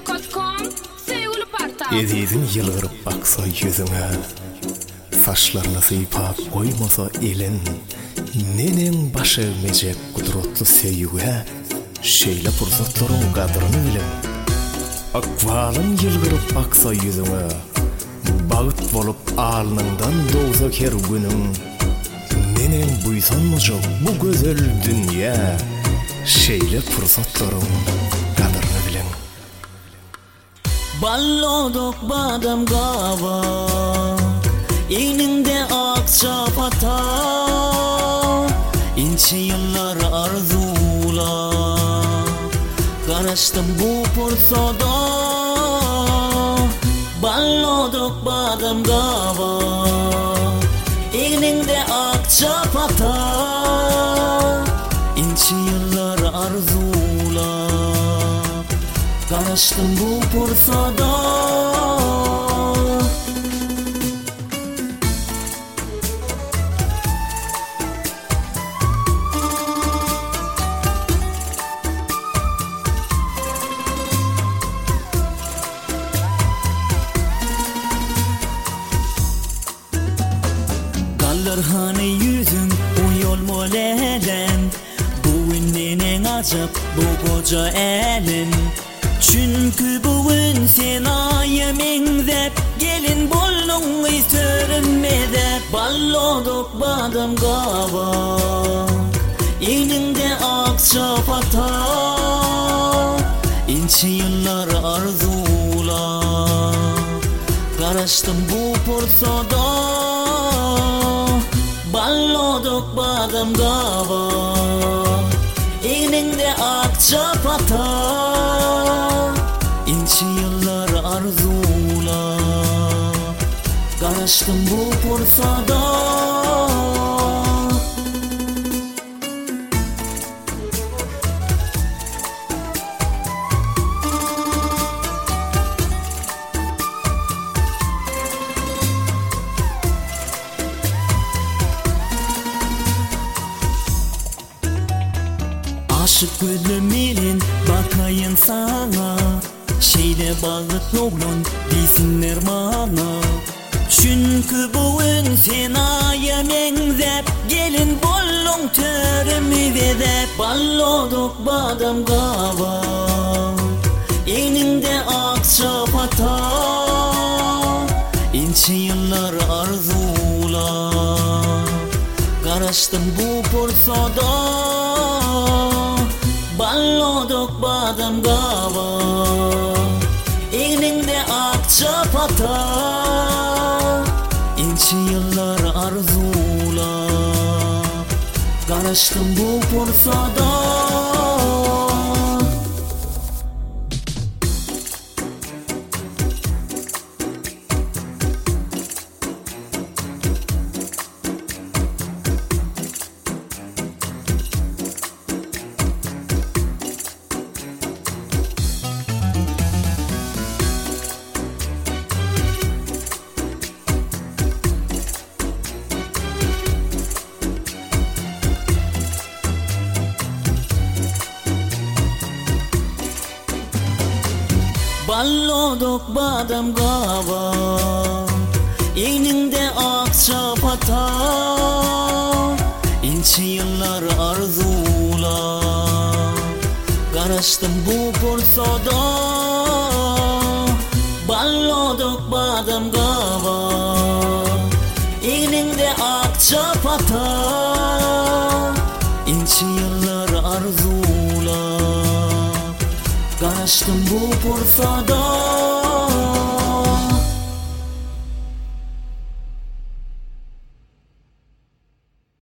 Gmail.com Sevgili parta. Edizin yılgırıp baksa yüzüne, saçlarına sıypap koymasa elin, nenen başı mecek kudrotlu sevgüye, şeyle fırsatların kadrını bilin. Akvalın yılgırıp baksa yüzüne, bağıt bolup alnından doğza ker günün, nenen buysanmacak bu güzel dünya, şeyle fırsatların kadrını bilin. Ballodok badam gava, ininde akça pata, ince yıllar arzula, karıştım bu pursada. Ballodok badam gava, ininde akça pata, ince yıllar arzula, karıştım bu pursada. Gallarhane yüzün uyol molelen, bugün en acap bu koca elin. Çünkü bugün sen ayemingzep, gelin bollun istörünmede. Ballodok badam gava, ininde akça pata, ince yıllar arzula, karıştım bu pursada. Ballodok badam gava, ininde akça pata, ince yıllar arzula, karıştım bu pursada. Aşık gözlüm ilin bakayın sana, şeyle bağıt oğlun desinler bana. Çünkü bugün sen ayemengzep, gelin bollun törümü vedep. Ballodok badam gava, eninde akça pata, ince yıllar arzula, karıştım bu pursada. Ballodok badam gava, eninde akça pata, ince yıllar arzula, karıştım bu pursada. Ballodok badam gava, eninde akça pata, ince yıllar arzula, karıştım bu pursada. Ballodok badam gava, eninde akça pata, ince yıllar arzula, karıştım bu pursada.